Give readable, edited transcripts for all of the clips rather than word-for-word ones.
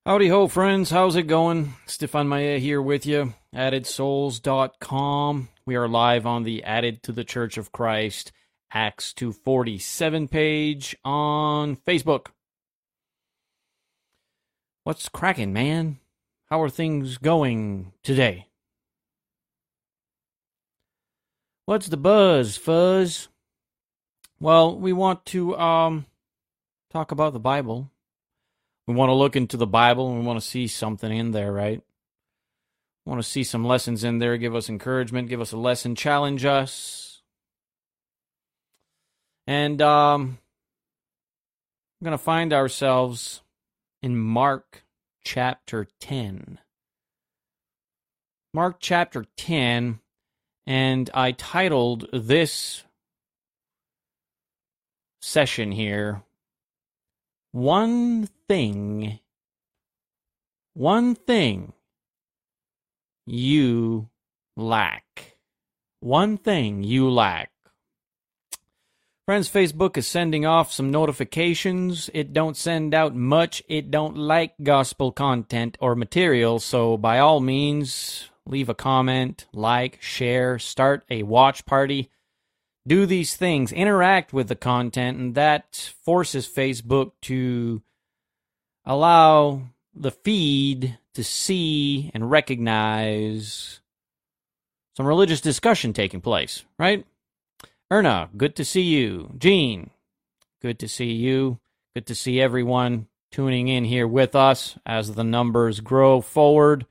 Howdy ho, friends. How's it going? Stefan Maya here with you, addedsouls.com. We are live on the Added to the Church of Christ Acts 247 page on Facebook. What's cracking, man? How are things going today? What's the buzz, fuzz? Well, we want to talk about the Bible. We want to look into the Bible, and we want to see something in there, right? We want to see some lessons in there, give us encouragement, give us a lesson, challenge us. And we're going to find ourselves in Mark chapter 10. Mark chapter 10, and I titled this session here, One thing you lack. One thing you lack. Friends, Facebook is sending off some notifications. It don't send out much. It don't like gospel content or material, so by all means, leave a comment, like, share, start a watch party. Do these things. Interact with the content, and that forces Facebook to allow the feed to see and recognize some religious discussion taking place, right? Erna, good to see you. Gene, good to see you. Good to see everyone tuning in here with us as the numbers grow forward.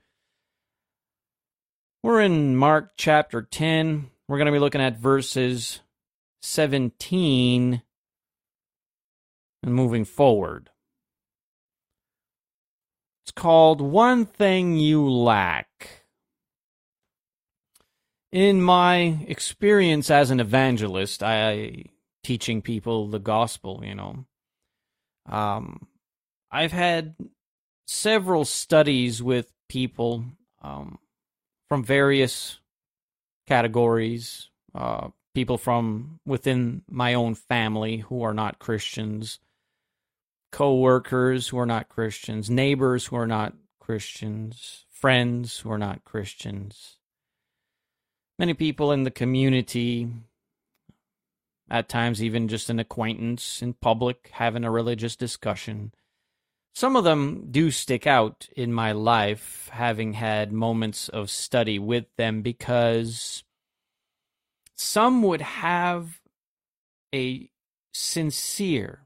We're in Mark chapter 10. We're going to be looking at verses 17 and moving forward. It's called One Thing You Lack. In my experience as an evangelist, I teaching people the gospel, I've had several studies with people from various categories, people from within my own family who are not Christians, co-workers who are not Christians, neighbors who are not Christians, friends who are not Christians. Many people in the community, at times even just an acquaintance in public, having a religious discussion. Some of them do stick out in my life, having had moments of study with them, because some would have a sincere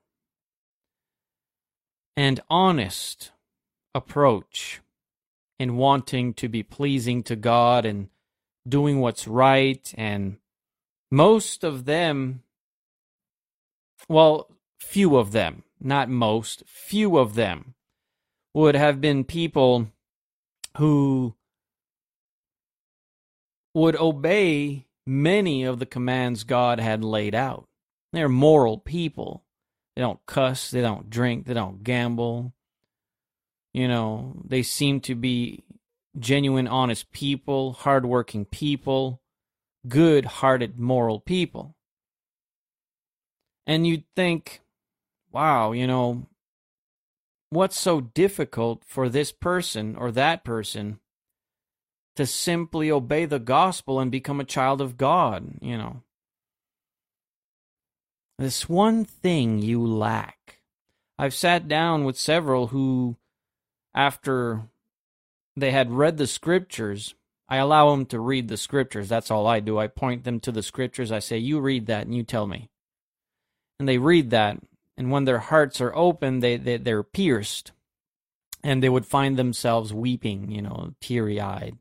and honest approach in wanting to be pleasing to God and doing what's right, and most of them, well, few of them, not most, few of them would have been people who would obey many of the commands God had laid out. They're moral people. They don't cuss, they don't drink, they don't gamble. They seem to be genuine, honest people, hardworking people, good-hearted, moral people. And you'd think, wow, what's so difficult for this person or that person to simply obey the gospel and become a child of God, This one thing you lack. I've sat down with several who, after they had read the scriptures, I allow them to read the scriptures. That's all I do. I point them to the scriptures. I say, you read that and you tell me. And they read that. And when their hearts are open, they're pierced. And they would find themselves weeping, teary-eyed.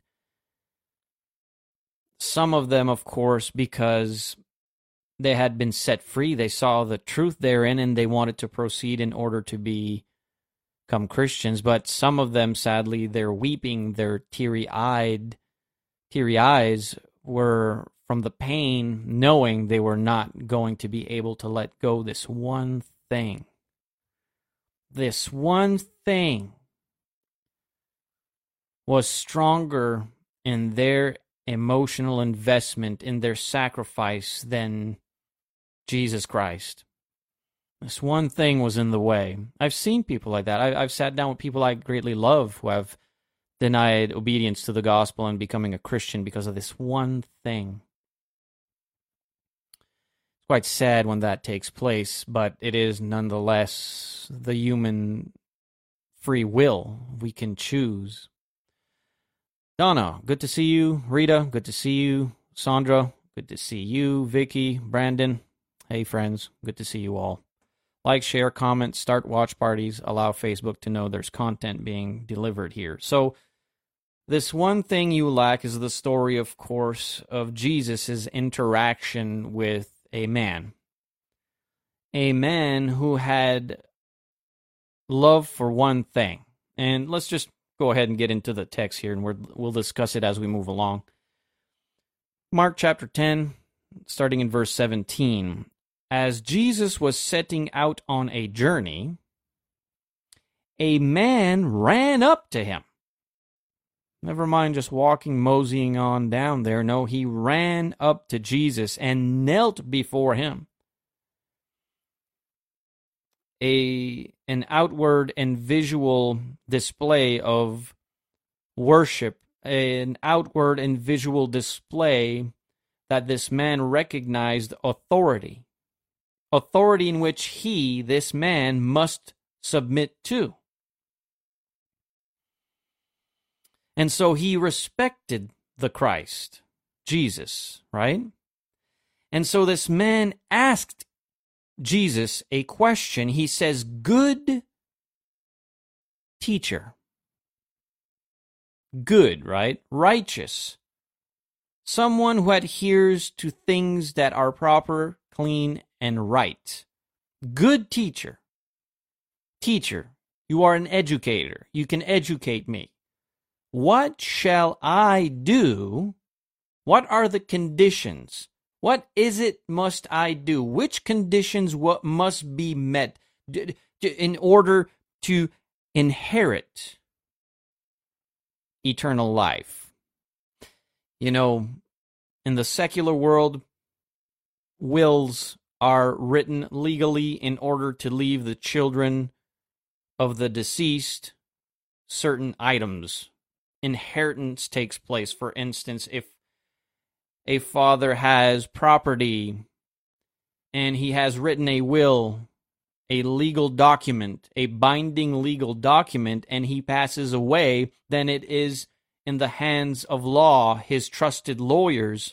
Some of them, of course, because they had been set free. They saw the truth therein, and they wanted to proceed in order to become Christians. But some of them, sadly, their weeping, their teary eyes were from the pain, knowing they were not going to be able to let go this one thing. This one thing was stronger in their emotional investment, in their sacrifice, than Jesus Christ. This one thing was in the way. I've seen people like that. I've sat down with people I greatly love who have denied obedience to the gospel and becoming a Christian because of this one thing. It's quite sad when that takes place, but it is nonetheless the human free will. We can choose. Donna, good to see you. Rita, good to see you. Sandra, good to see you. Vicky, Brandon, hey friends, good to see you all. Like, share, comment, start watch parties, allow Facebook to know there's content being delivered here. So, this one thing you lack is the story, of course, of Jesus' interaction with a man. A man who had love for one thing. And let's just go ahead and get into the text here, and we'll discuss it as we move along. Mark chapter 10, starting in verse 17. As Jesus was setting out on a journey, a man ran up to him. Never mind just moseying on down there. No, he ran up to Jesus and knelt before him. An outward and visual display of worship, an outward and visual display that this man recognized authority. Authority in which he, this man, must submit to. And so he respected the Christ, Jesus, right? And so this man asked Jesus a question. He says, "Good teacher." Good, right? Righteous. Someone who adheres to things that are proper, clean, and right. Good teacher. Teacher, you are an educator. You can educate me. What shall I do? What are the conditions? What is it must I do? Which conditions what must be met in order to inherit eternal life? You know, in the secular world, wills are written legally in order to leave the children of the deceased certain items. Inheritance takes place. For instance, if a father has property and he has written a will, a legal document, a binding legal document, and he passes away, then it is in the hands of law, his trusted lawyers,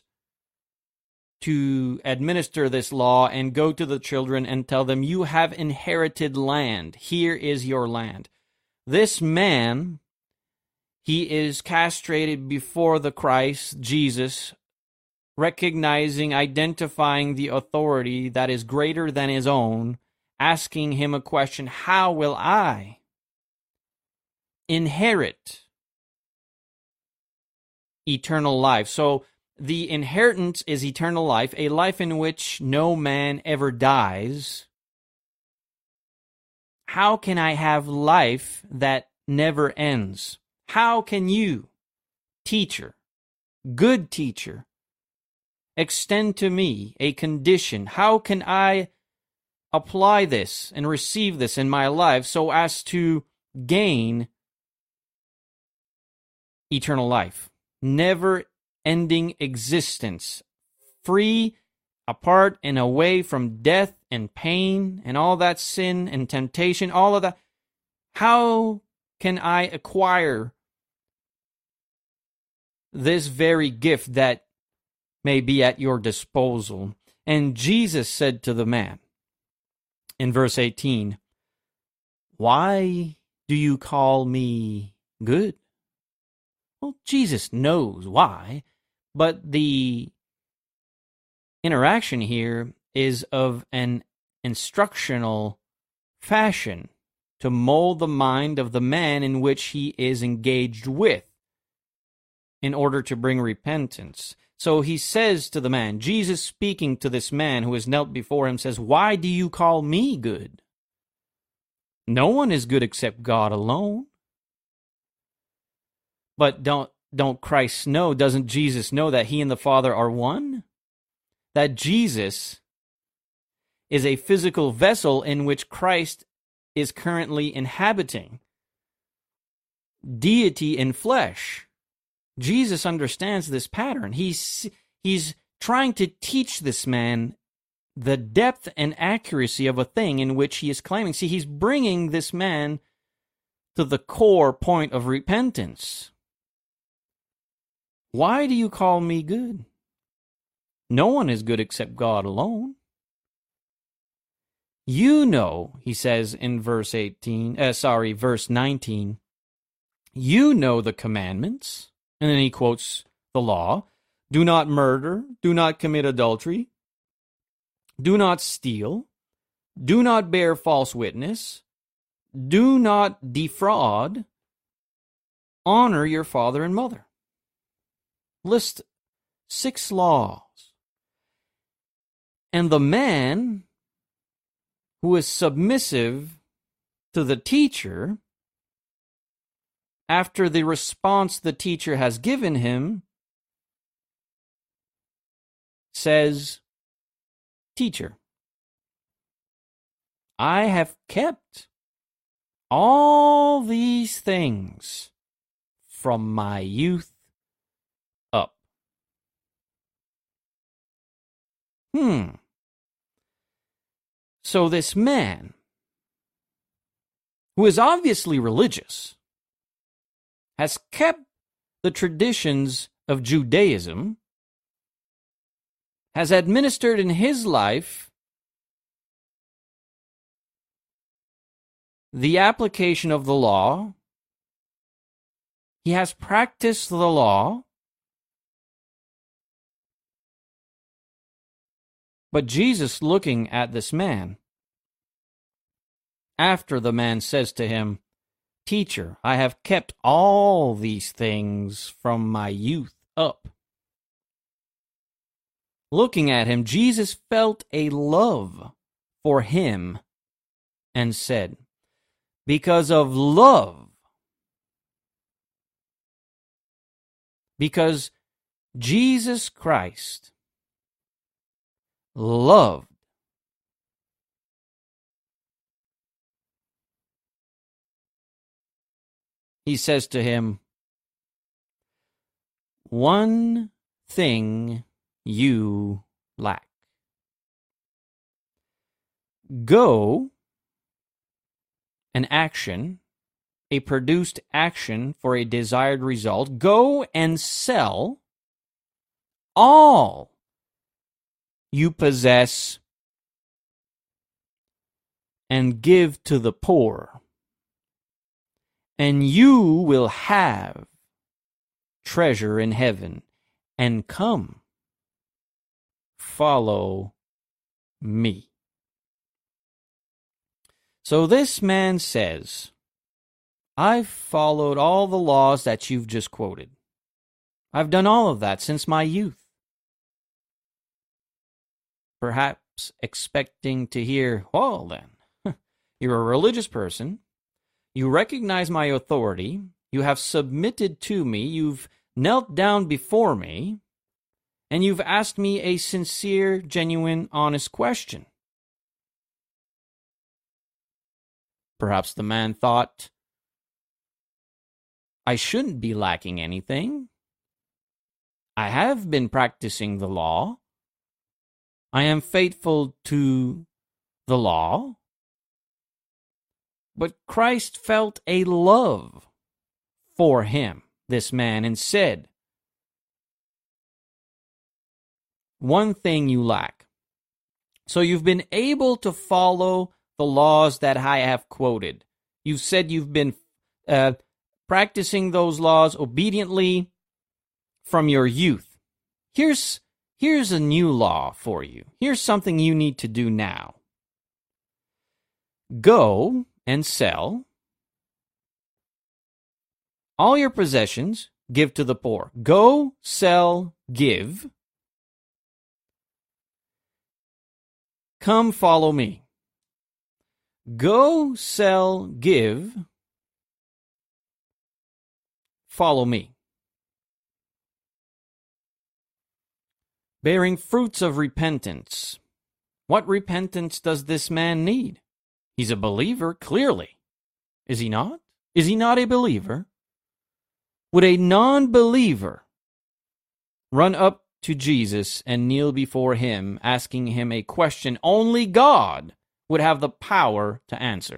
to administer this law and go to the children and tell them, you have inherited land. Here is your land. This man, he is castrated before the Christ, Jesus, recognizing, identifying the authority that is greater than his own, asking him a question, how will I inherit eternal life? So the inheritance is eternal life, a life in which no man ever dies. How can I have life that never ends? How can you, teacher, good teacher, extend to me a condition? How can I apply this and receive this in my life so as to gain eternal life? Never-ending existence, free, apart and away from death and pain and all that sin and temptation, all of that. How can I acquire this very gift that may be at your disposal? And Jesus said to the man in verse 18, why do you call me good? Well, Jesus knows why, but the interaction here is of an instructional fashion to mold the mind of the man in which he is engaged with in order to bring repentance. So he says to the man, Jesus speaking to this man who has knelt before him says, why do you call me good? No one is good except God alone. But don't Christ know, doesn't Jesus know that he and the Father are one? That Jesus is a physical vessel in which Christ is currently inhabiting. Deity in flesh. Jesus understands this pattern. He's trying to teach this man the depth and accuracy of a thing in which he is claiming. See, he's bringing this man to the core point of repentance. Why do you call me good? No one is good except God alone. You know, he says in verse 19, you know the commandments. And then he quotes the law. Do not murder, do not commit adultery, do not steal, do not bear false witness, do not defraud, honor your father and mother. List 6 laws. And the man who is submissive to the teacher, after the response the teacher has given him, says, Teacher, I have kept all these things from my youth up. So this man, who is obviously religious, has kept the traditions of Judaism, has administered in his life the application of the law. He has practiced the law. But Jesus, looking at this man, after the man says to him, Teacher, I have kept all these things from my youth up. Looking at him, Jesus felt a love for him and said, because of love, because Jesus Christ loved, he says to him, one thing you lack. Go, an action, a produced action for a desired result. Go and sell all you possess and give to the poor, and you will have treasure in heaven. And come, follow me. So this man says, I've followed all the laws that you've just quoted. I've done all of that since my youth. Perhaps expecting to hear, well then, you're a religious person. You recognize my authority. You have submitted to me. You've knelt down before me. And you've asked me a sincere, genuine, honest question. Perhaps the man thought, I shouldn't be lacking anything. I have been practicing the law. I am faithful to the law. But Christ felt a love for him, this man, and said, one thing you lack. So you've been able to follow the laws that I have quoted. You've said you've been practicing those laws obediently from your youth. Here's a new law for you. Here's something you need to do now. Go and sell all your possessions, give to the poor. Go, sell, give. Come, follow me. Go, sell, give. Follow me. Bearing fruits of repentance. What repentance does this man need? He's a believer, clearly. Is he not? Is he not a believer? Would a non-believer run up to Jesus and kneel before him, asking him a question only God would have the power to answer?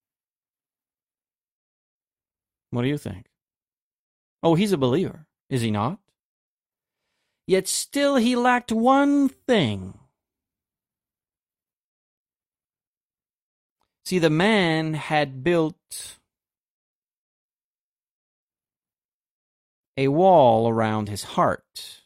What do you think? Oh, he's a believer, is he not? Yet still he lacked one thing. See, the man had built a wall around his heart.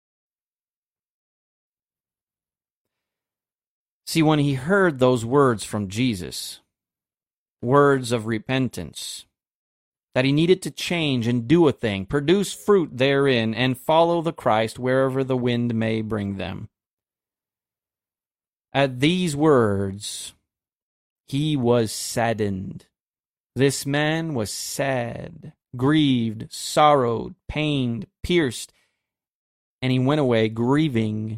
See, when he heard those words from Jesus, words of repentance, that he needed to change and do a thing, produce fruit therein, and follow the Christ wherever the wind may bring them. At these words, he was saddened. This man was sad, grieved, sorrowed, pained, pierced, and he went away grieving.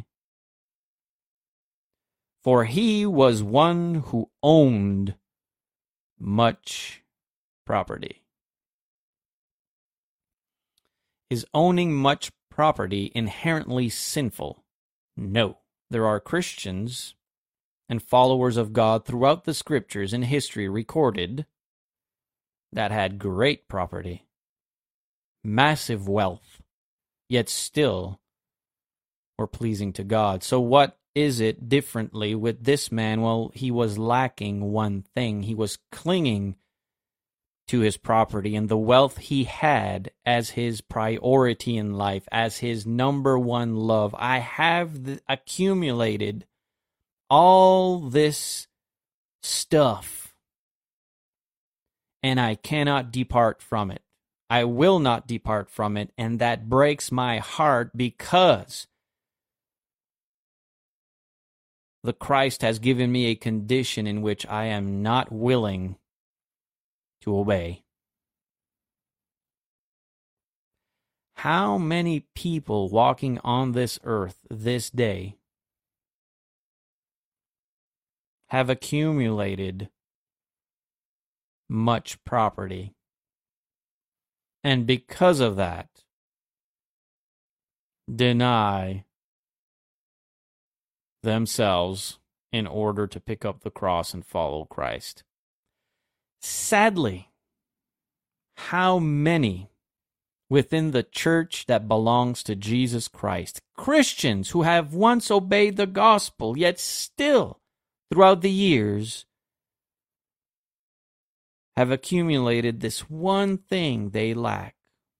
For he was one who owned much property. Is owning much property inherently sinful? No. There are Christians and followers of God throughout the scriptures and history recorded that had great property, massive wealth, yet still were pleasing to God. So what is it differently with this man? Well, he was lacking one thing. He was clinging to his property and the wealth he had as his priority in life, as his number one love. I have accumulated all this stuff, and I cannot depart from it. I will not depart from it, and that breaks my heart because the Christ has given me a condition in which I am not willing to obey. How many people walking on this earth this day have accumulated much property, and because of that, deny themselves in order to pick up the cross and follow Christ? Sadly, how many within the church that belongs to Jesus Christ, Christians who have once obeyed the gospel, yet still, throughout the years, have accumulated this one thing they lack.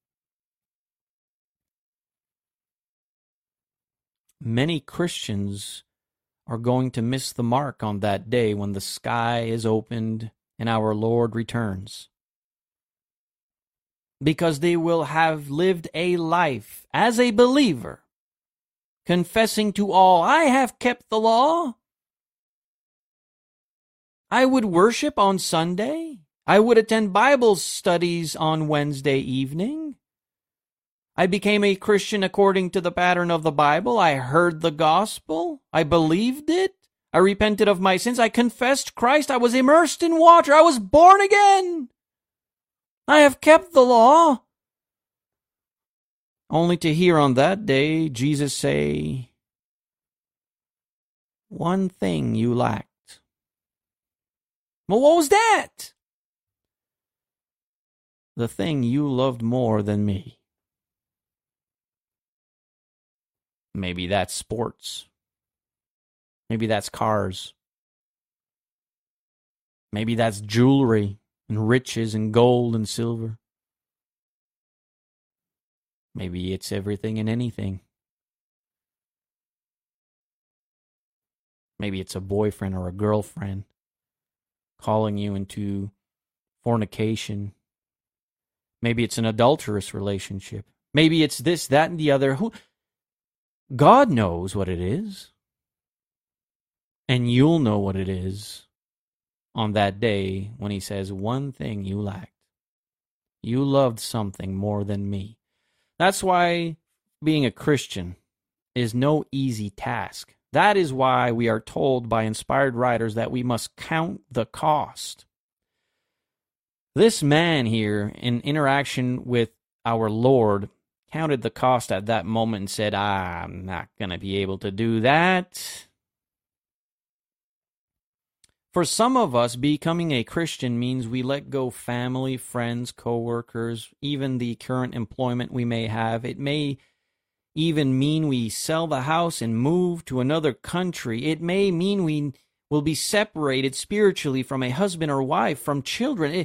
Many Christians are going to miss the mark on that day when the sky is opened and our Lord returns, because they will have lived a life as a believer, confessing to all, I have kept the law. I would worship on Sunday. I would attend Bible studies on Wednesday evening. I became a Christian according to the pattern of the Bible. I heard the gospel. I believed it. I repented of my sins. I confessed Christ. I was immersed in water. I was born again. I have kept the law. Only to hear on that day Jesus say, one thing you lacked. Well, what was that? The thing you loved more than me. Maybe that's sports. Maybe that's cars. Maybe that's jewelry and riches and gold and silver. Maybe it's everything and anything. Maybe it's a boyfriend or a girlfriend calling you into fornication. Maybe it's an adulterous relationship. Maybe it's this, that, and the other. God knows what it is. And you'll know what it is on that day when he says, one thing you lacked. You loved something more than me. That's why being a Christian is no easy task. That is why we are told by inspired writers that we must count the cost. This man here, in interaction with our Lord, counted the cost at that moment and said, I'm not going to be able to do that. For some of us, becoming a Christian means we let go family, friends, co-workers, even the current employment we may have. It may even mean we sell the house and move to another country. It may mean we will be separated spiritually from a husband or wife, from children.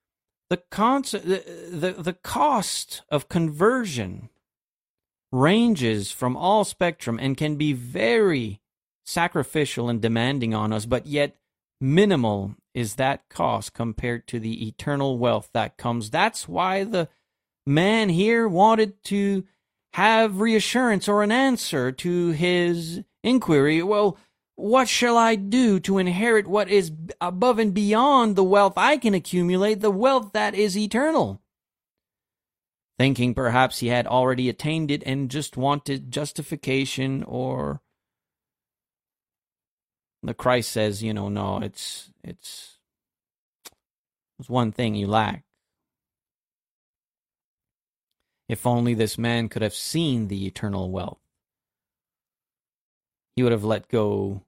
The cost of conversion ranges from all spectrum and can be very sacrificial and demanding on us, but yet minimal is that cost compared to the eternal wealth that comes. That's why the man here wanted to have reassurance or an answer to his inquiry. Well, what shall I do to inherit what is above and beyond the wealth I can accumulate, the wealth that is eternal? Thinking perhaps he had already attained it and just wanted justification, or the Christ says, no, it's one thing you lack. If only this man could have seen the eternal wealth, he would have let go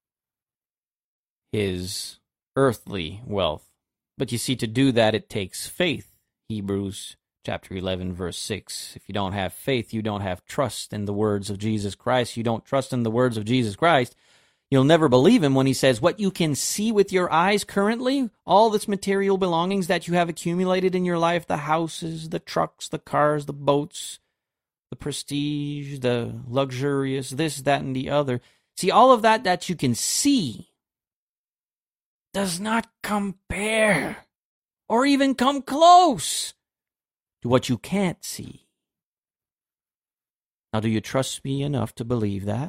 his earthly wealth. But you see, to do that, it takes faith. Hebrews chapter 11, verse 6. If you don't have faith, you don't have trust in the words of Jesus Christ. You don't trust in the words of Jesus Christ, you'll never believe him when he says what you can see with your eyes currently, all this material belongings that you have accumulated in your life, the houses, the trucks, the cars, the boats, the prestige, the luxurious, this, that, and the other. See, all of that you can see does not compare or even come close to what you can't see. Now, do you trust me enough to believe that?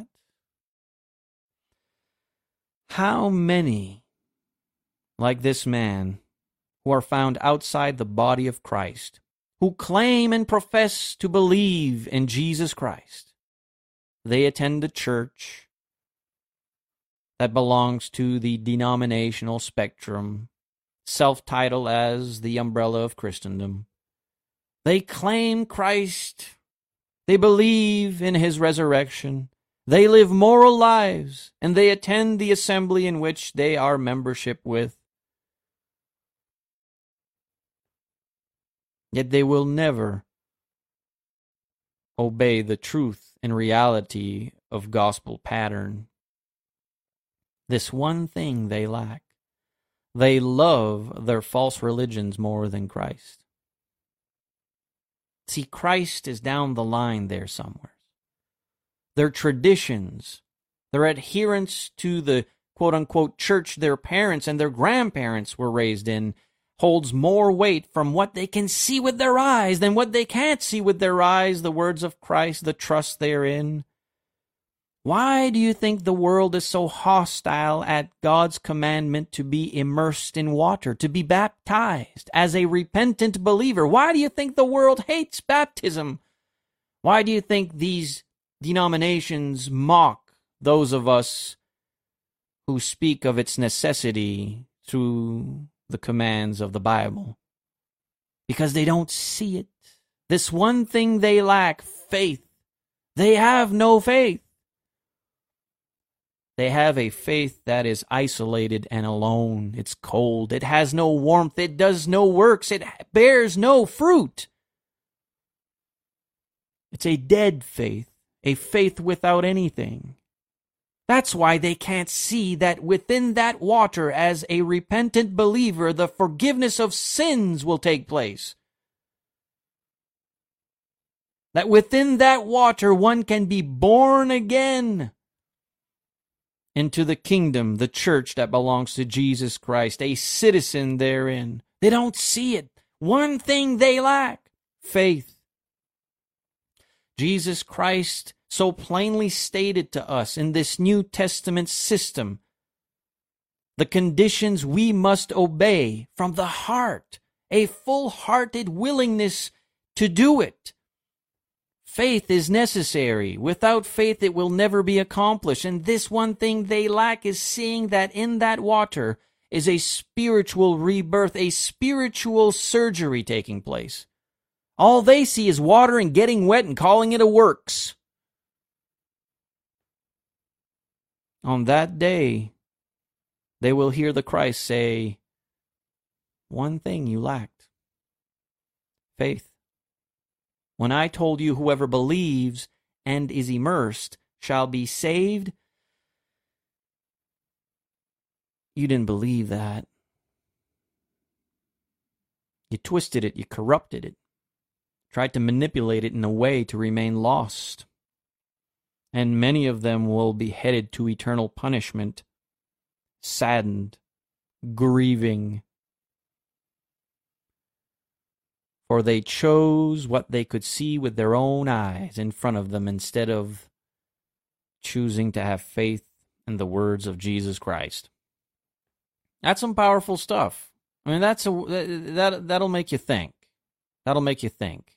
How many, like this man, who are found outside the body of Christ, who claim and profess to believe in Jesus Christ, they attend a church that belongs to the denominational spectrum, self-titled as the umbrella of Christendom. They claim Christ. They believe in his resurrection. They live moral lives, and they attend the assembly in which they are membership with. Yet they will never obey the truth and reality of gospel pattern. This one thing they lack. They love their false religions more than Christ. See, Christ is down the line there somewhere. Their traditions, their adherence to the quote-unquote church their parents and their grandparents were raised in, holds more weight from what they can see with their eyes than what they can't see with their eyes, the words of Christ, the trust therein. Why do you think the world is so hostile at God's commandment to be immersed in water, to be baptized as a repentant believer? Why do you think the world hates baptism? Why do you think these denominations mock those of us who speak of its necessity through the commands of the Bible? Because they don't see it. This one thing they lack, faith. They have no faith. They have a faith that is isolated and alone. It's cold. It has no warmth. It does no works. It bears no fruit. It's a dead faith, a faith without anything. That's why they can't see that within that water, as a repentant believer, the forgiveness of sins will take place. That within that water, one can be born again into the kingdom, the church that belongs to Jesus Christ, a citizen therein. They don't see it. One thing they lack, faith. Jesus Christ so plainly stated to us in this New Testament system the conditions we must obey from the heart, a full-hearted willingness to do it. Faith is necessary. Without faith, it will never be accomplished. And this one thing they lack is seeing that in that water is a spiritual rebirth, a spiritual surgery taking place. All they see is water and getting wet and calling it a works. On that day, they will hear the Christ say, one thing you lacked, faith. When I told you whoever believes and is immersed shall be saved, you didn't believe that. You twisted it, you corrupted it, tried to manipulate it in a way to remain lost. And many of them will be headed to eternal punishment, saddened, grieving. For they chose what they could see with their own eyes in front of them instead of choosing to have faith in the words of Jesus Christ. That's some powerful stuff. I mean, that'll make you think. That'll make you think.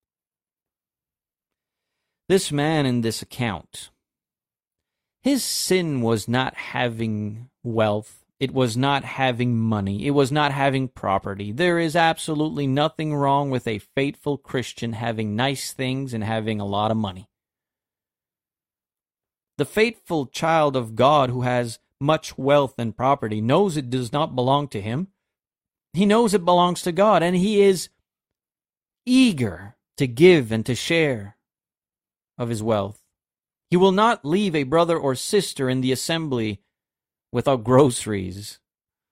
This man in this account, his sin was not having wealth. It was not having money. It was not having property. There is absolutely nothing wrong with a faithful Christian having nice things and having a lot of money. The faithful child of God who has much wealth and property knows it does not belong to him. He knows it belongs to God, and he is eager to give and to share of his wealth. He will not leave a brother or sister in the assembly without groceries.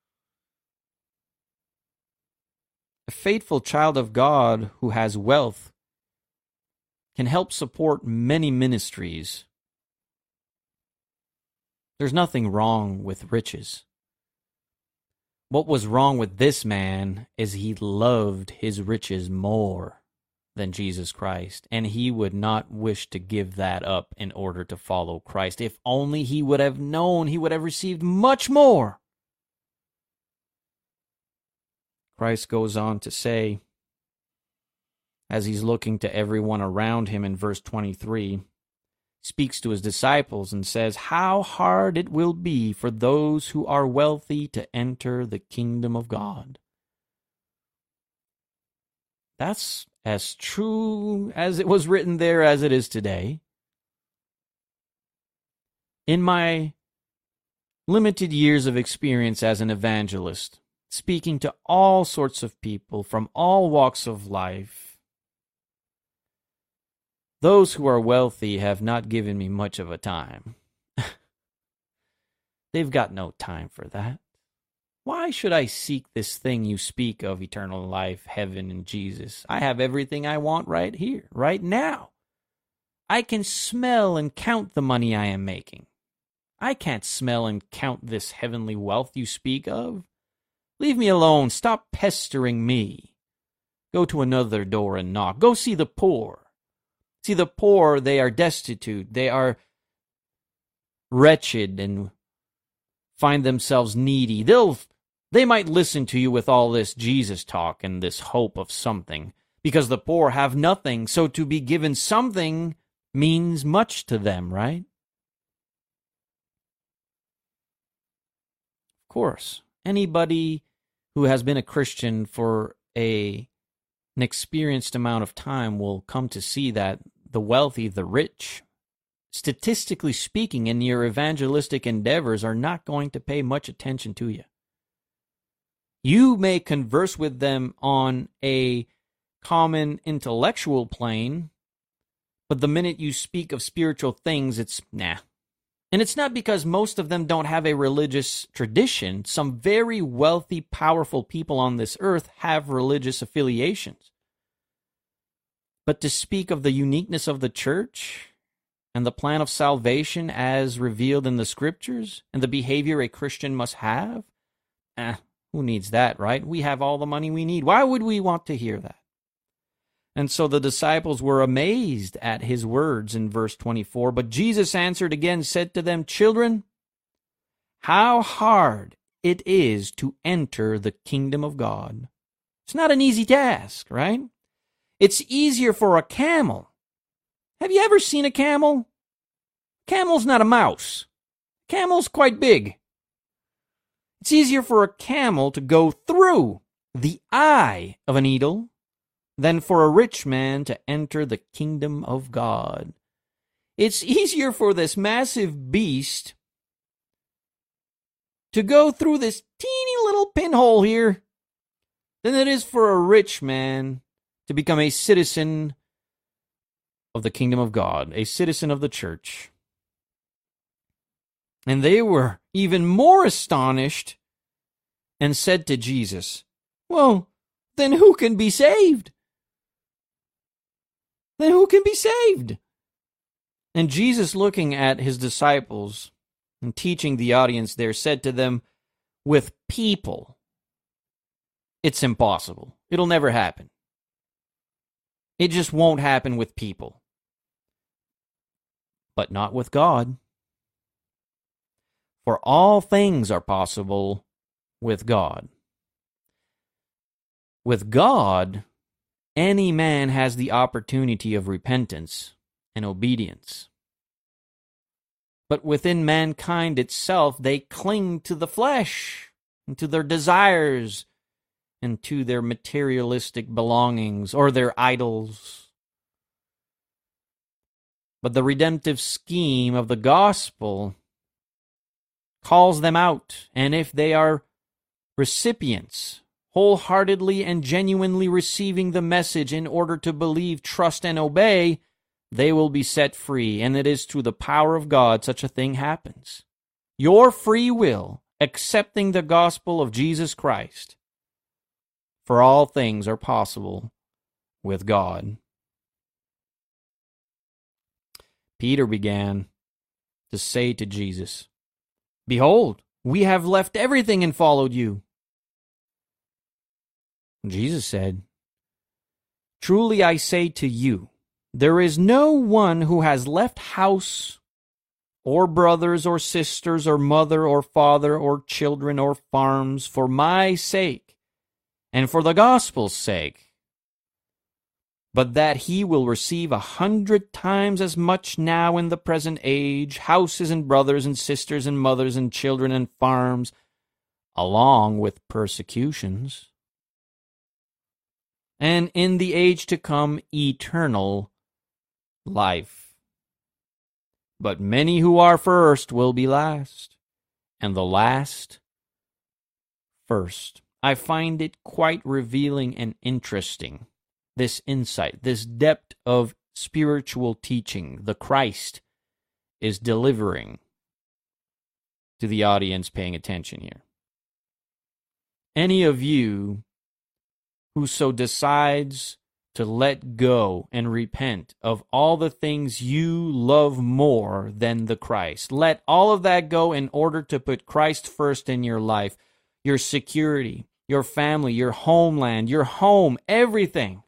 A faithful child of God who has wealth can help support many ministries. There's nothing wrong with riches. What was wrong with this man is he loved his riches more than Jesus Christ, and he would not wish to give that up in order to follow Christ. If only he would have known, he would have received much more. Christ goes on to say, as he's looking to everyone around him in verse 23, speaks to his disciples and says, how hard it will be for those who are wealthy to enter the kingdom of God. That's as true as it was written there as it is today. In my limited years of experience as an evangelist, speaking to all sorts of people from all walks of life, those who are wealthy have not given me much of a time. They've got no time for that. Why should I seek this thing you speak of, eternal life, heaven, and Jesus? I have everything I want right here, right now. I can smell and count the money I am making. I can't smell and count this heavenly wealth you speak of. Leave me alone. Stop pestering me. Go to another door and knock. Go see the poor. See, the poor, they are destitute. They are wretched and find themselves needy. They might listen to you with all this Jesus talk and this hope of something, because the poor have nothing, so to be given something means much to them, right? Of course, anybody who has been a Christian for an experienced amount of time will come to see that the wealthy, the rich, statistically speaking, in your evangelistic endeavors are not going to pay much attention to you. You may converse with them on a common intellectual plane, but the minute you speak of spiritual things, it's nah. And it's not because most of them don't have a religious tradition. Some very wealthy, powerful people on this earth have religious affiliations. But to speak of the uniqueness of the church and the plan of salvation as revealed in the scriptures and the behavior a Christian must have, who needs that, right? We have all the money we need. Why would we want to hear that? And so the disciples were amazed at his words in verse 24. But Jesus answered again, said to them, children, how hard it is to enter the kingdom of God. It's not an easy task, right? It's easier for a camel Have you ever seen a camel? Camel's not a mouse. Camel's quite big. It's easier for a camel to go through the eye of a needle than for a rich man to enter the kingdom of God. It's easier for this massive beast to go through this teeny little pinhole here than it is for a rich man to become a citizen of the kingdom of God, a citizen of the church. And they were even more astonished and said to Jesus, "Well, then who can be saved? Then who can be saved?" And Jesus, looking at his disciples and teaching the audience there, said to them, "With people, it's impossible. It'll never happen. It just won't happen with people. But not with God. For all things are possible with God." With God, any man has the opportunity of repentance and obedience. But within mankind itself, they cling to the flesh and to their desires and to their materialistic belongings or their idols. But the redemptive scheme of the gospel calls them out, and if they are recipients, wholeheartedly and genuinely receiving the message in order to believe, trust, and obey, they will be set free, and it is through the power of God such a thing happens. Your free will, accepting the gospel of Jesus Christ, for all things are possible with God. Peter began to say to Jesus, "Behold, we have left everything and followed you." Jesus said, "Truly I say to you, there is no one who has left house or brothers or sisters or mother or father or children or farms for my sake and for the gospel's sake, but that he will receive 100 times as much now in the present age, houses and brothers and sisters and mothers and children and farms, along with persecutions, and in the age to come eternal life. But many who are first will be last, and the last first." I find it quite revealing and interesting, this insight, this depth of spiritual teaching the Christ is delivering to the audience paying attention here. Any of you who so decides to let go and repent of all the things you love more than the Christ, let all of that go in order to put Christ first in your life, your security, your family, your homeland, your home, everything.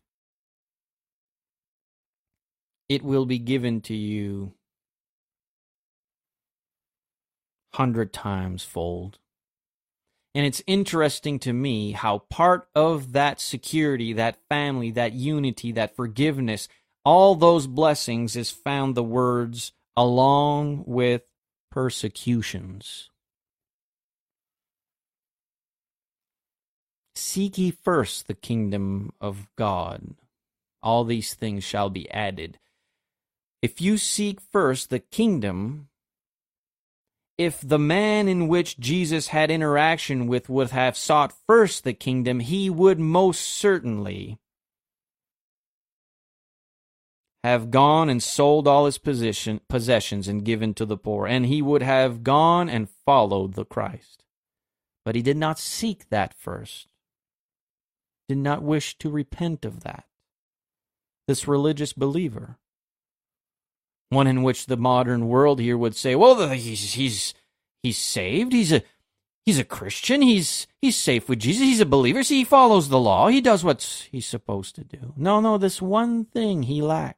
It will be given to you 100 times fold. And it's interesting to me how part of that security, that family, that unity, that forgiveness, all those blessings is found the words, along with persecutions. Seek ye first the kingdom of God. All these things shall be added. If you seek first the kingdom, if the man in which Jesus had interaction with would have sought first the kingdom, he would most certainly have gone and sold all his possessions and given to the poor, and he would have gone and followed the Christ. But he did not seek that first. Did not wish to repent of that. This religious believer, one in which the modern world here would say, well, he's saved, he's a Christian, he's safe with Jesus, he's a believer, see, he follows the law, he does what he's supposed to do. No, this one thing he lacked.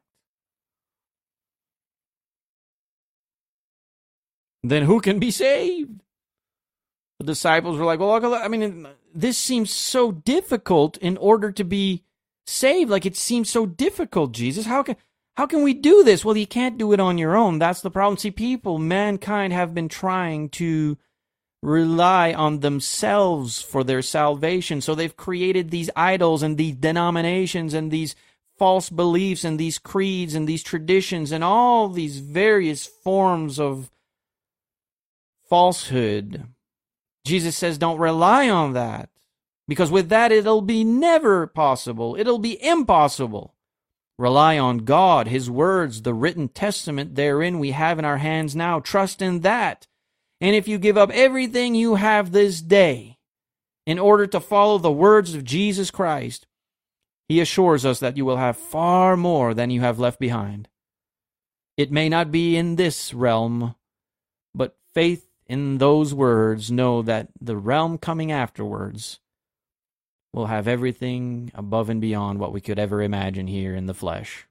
Then who can be saved? The disciples were like, well, I mean, this seems so difficult in order to be saved. Like, it seems so difficult, Jesus. How can we do this? Well, you can't do it on your own. That's the problem. See, mankind have been trying to rely on themselves for their salvation. So they've created these idols and these denominations and these false beliefs and these creeds and these traditions and all these various forms of falsehood. Jesus says don't rely on that, because with that it'll be never possible. It'll be impossible. Rely on God, His words, the written testament therein we have in our hands now. Trust in that. And if you give up everything you have this day in order to follow the words of Jesus Christ, He assures us that you will have far more than you have left behind. It may not be in this realm, but faith in those words know that the realm coming afterwards will have everything above and beyond what we could ever imagine here in the flesh.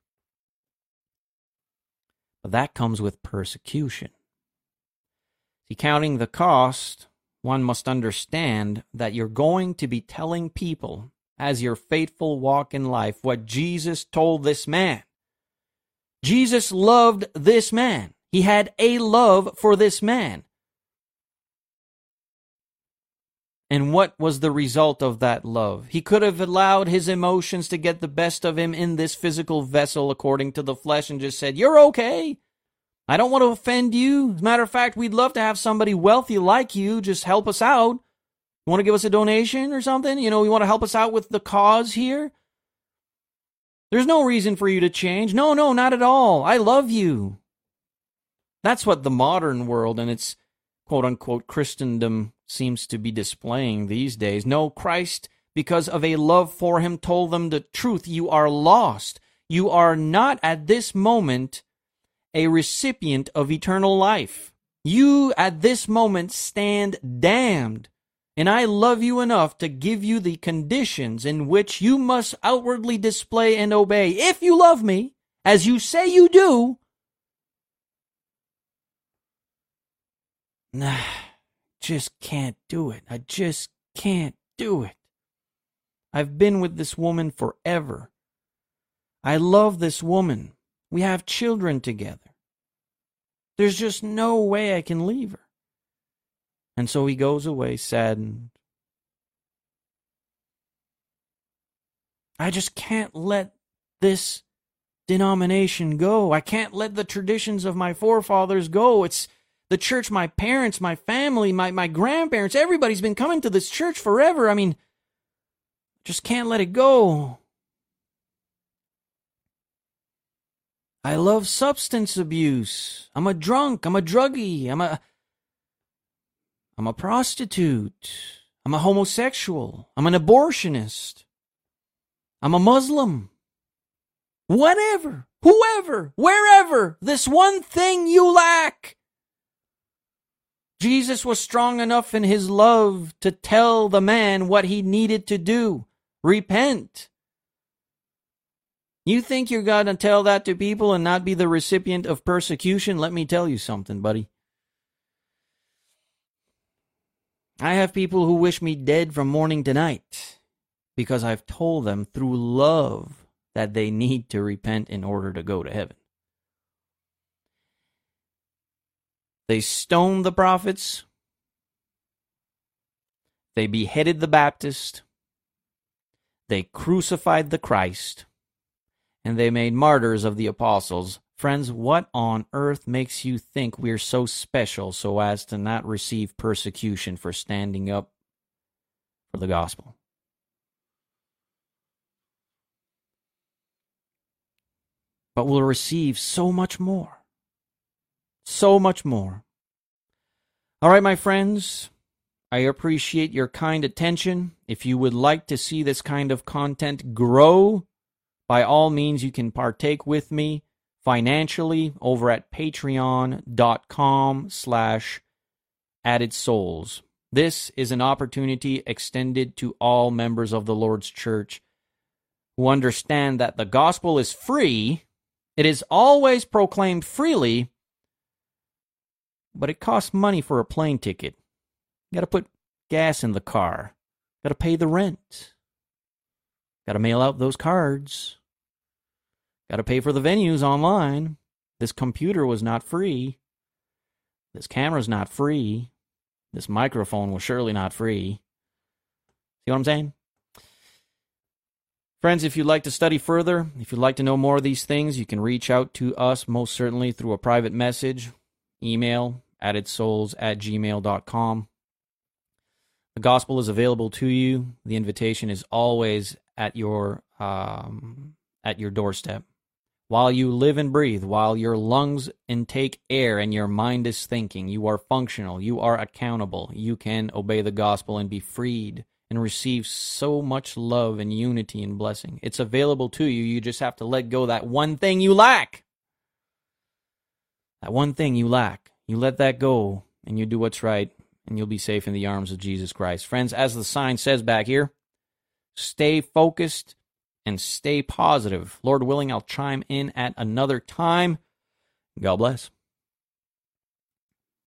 But that comes with persecution. See, counting the cost, one must understand that you're going to be telling people as your faithful walk in life what Jesus told this man. Jesus loved this man. He had a love for this man. And what was the result of that love? He could have allowed his emotions to get the best of him in this physical vessel according to the flesh and just said, "You're okay. I don't want to offend you. As a matter of fact, we'd love to have somebody wealthy like you just help us out. You want to give us a donation or something? You want to help us out with the cause here? There's no reason for you to change. No, not at all. I love you." That's what the modern world and its quote-unquote Christendom seems to be displaying these days. No, Christ, because of a love for him, told them the truth. You are lost. You are not at this moment a recipient of eternal life. You at this moment stand damned. And I love you enough to give you the conditions in which you must outwardly display and obey. If you love me, as you say you do, just can't do it. I just can't do it. I've been with this woman forever. I love this woman. We have children together. There's just no way I can leave her. And so he goes away saddened. I just can't let this denomination go. I can't let the traditions of my forefathers go. It's the church, my parents, my family, my grandparents, everybody's been coming to this church forever. I mean, just can't let it go. I love substance abuse. I'm a drunk. I'm a druggie. I'm a prostitute. I'm a homosexual. I'm an abortionist. I'm a Muslim. Whatever, whoever, wherever, this one thing you lack. Jesus was strong enough in his love to tell the man what he needed to do. Repent. You think you're going to tell that to people and not be the recipient of persecution? Let me tell you something, buddy. I have people who wish me dead from morning to night because I've told them through love that they need to repent in order to go to heaven. They stoned the prophets. They beheaded the Baptist. They crucified the Christ. And they made martyrs of the apostles. Friends, what on earth makes you think we're so special so as to not receive persecution for standing up for the gospel? But we'll receive so much more. So much more. All right, my friends, I appreciate your kind attention. If you would like to see this kind of content grow, by all means, you can partake with me financially over at patreon.com/addedsouls. This is an opportunity extended to all members of the Lord's Church who understand that the gospel is free. It is always proclaimed freely, but it costs money for a plane ticket. You got to put gas in the car. Got to pay the rent. Got to mail out those cards. Got to pay for the venues online. This computer was not free. This camera's not free. This microphone was surely not free. See what I'm saying? Friends, if you'd like to study further, if you'd like to know more of these things, you can reach out to us most certainly through a private message, email, addedsouls@gmail.com. The gospel is available to you. The invitation is always at your doorstep. While you live and breathe, while your lungs intake air and your mind is thinking, you are functional, you are accountable, you can obey the gospel and be freed and receive so much love and unity and blessing. It's available to you. You just have to let go of that one thing you lack. That one thing you lack. You let that go and you do what's right, and you'll be safe in the arms of Jesus Christ. Friends, as the sign says back here, stay focused and stay positive. Lord willing, I'll chime in at another time. God bless.